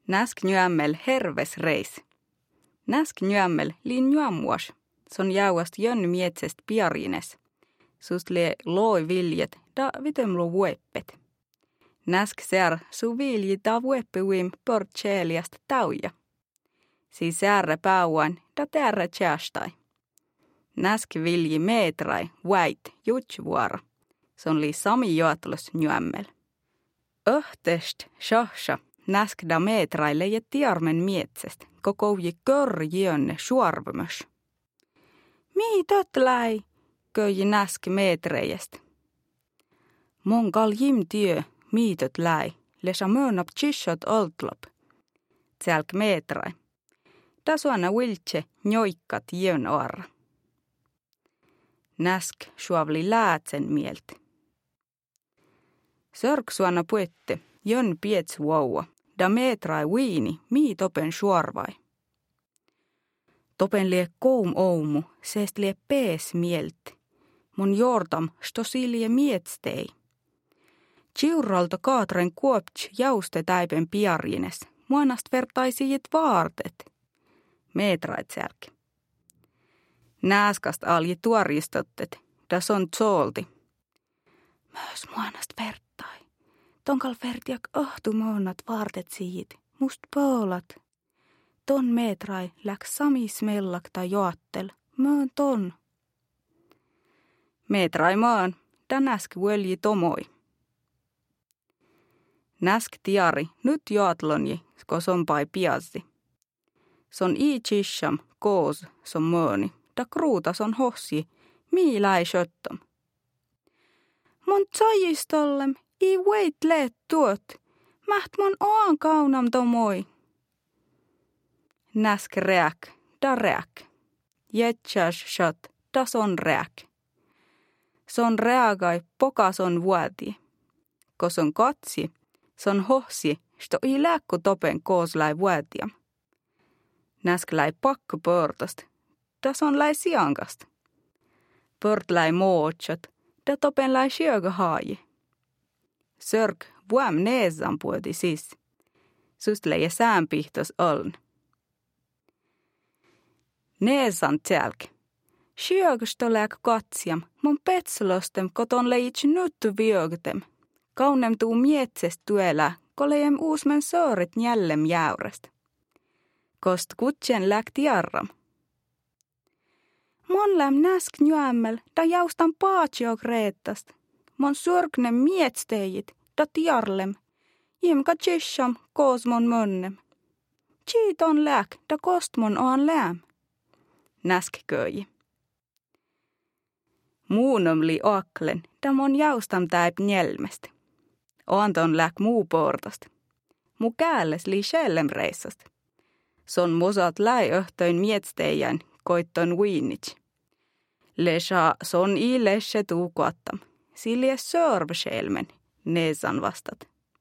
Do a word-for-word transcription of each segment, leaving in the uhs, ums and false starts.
Näsk nyämmel herves reis. Näsk nyämmel liin nyammuas. Son jauast jön mietsestä piarines. Sust lie loi viljet da vitemlu vueppet. Näsk sär su vilji da vueppiuim portseeliasta tauja. Si särre päuan da tärre tjästai. Näsk vilji meetrai väit jutsvuara. Son li sami joatlos nyämmel. Öhtest shahsha. Näsk da meetraille ja tiarmen mietsestä, kokouji körjönne suarvömös. Mii tötläi, köji näsk meetreijästä. Monkal jim työ, mii tötläi, lesa möönap tjissot oltlop. Tselk meetrai. Tasuana wiltse njoikkat jön arra. Näsk suavli läätsen mieltä. Sörksuana puette, jön piets vauva. Da meetrai viini, mii topen suorvai. Topen lie koum oumu, seest lie pees mielt. Mun jortam stosilje mietstei. Ciurralta kaatren kuopts jauste täipen piarines. Muanast vertaisijit vaartet. Meetrait sälki. Nääskast alji tuoristottet, da son tsolti. Mös muanast vertai. Tonkal vertiak ahtumoonat vaartet siit, must poolat. Ton meetrai läks sami smellakta joattel, möön ton. Meetrai maan, da näsk völji tomoi. Näsk tiari, nyt joatlonji, ko sonpai piazzi. Son i chisham, koos, son mööni, da kruuta son hossi, mii läi söttom. Mon tsajistollem. I wait leet tuot. Mäht mon oan kaunam tomoi. Näsk reak, da reak. Jetsäs shot, da son reak. Son reagai poka son vuoti. Ko son katsi, son hohsi, sto i lääkku topen koos läi vuotiam. Näsk läi pakko pörtost, da son läi siankast. Pört läi mootsot, da topen läi sjöga haaji. Sörk vuom neesan puoti siis. Sust leie säänpihtos oln. Neesan tjälk. Sjögsto läk katsiam, mon petsolostem koton leitsi nuttu viögtem. Kaunem tuu mietsest tuelä, ko leiem uusmen soorit jällem jäyrest. Kost kutsen läk tiarram. Mon läm näsk nyämmel, da jaustan paatsiok reettast. Mon surknem mietstejit, da tiarlem. Jimka tjissam, koos mon mönnem. Tjiit on läk, da kost mon oan läm. Näsk köji. Muunom li aklen, da mon jaustam täip njelmest. Oanton läk muu portast. Mu käälles li shellem reissast. Son mosat läi öhtöin mietstejän, koitton viinits. Lesa son i lesse tuu kuattam. Silje sörvskelmen, neesan vastat.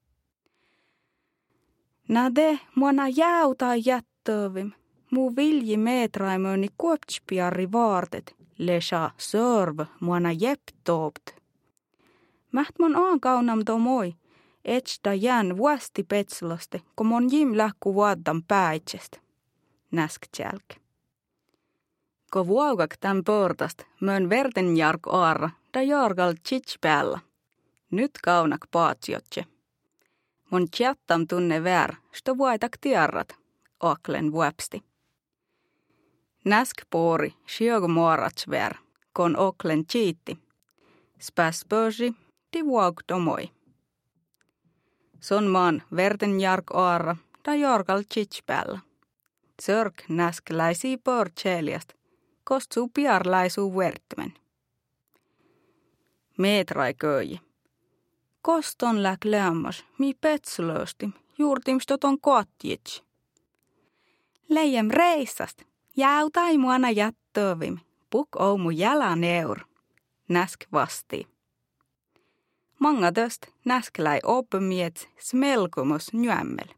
Nade muana jäuta jättövim. Mu vilji meetraimöni kuoptspiarri vaartet. Lesa sörv muana jeptoopt. Mäht mon aan kaunam tomoi. Etsta jään vuasti petsloste, kun mon jim lähku vuodan pääitsestä. Näsk tjälk. Ko vuogak tämän pörtast, mön verten jark aarra. Da jargal tjits päällä. Nyt kaunak paatsiotse. Mon tjattam tunne vär, sto vuaitak tiarrat, aklen vuopsti. Näsk poori, sjögo muorats vär, kon oklen tjiitti. Späs pösi, di vuog domoi. Son maan verten jark aarra, da jargal tjits päällä. Sörk näsk läisi pörtseliast, kostuu piar läisuu vertmen. Meetrai köji. Koston läk lämmas, mi petslösti, juurtimstot on koatjits. Leiem reissast, jäutai muana jättövim, puk oumu jälän eur. Näsk vastii. Manga töst näsk läi opemiets smelkumos nyämmel.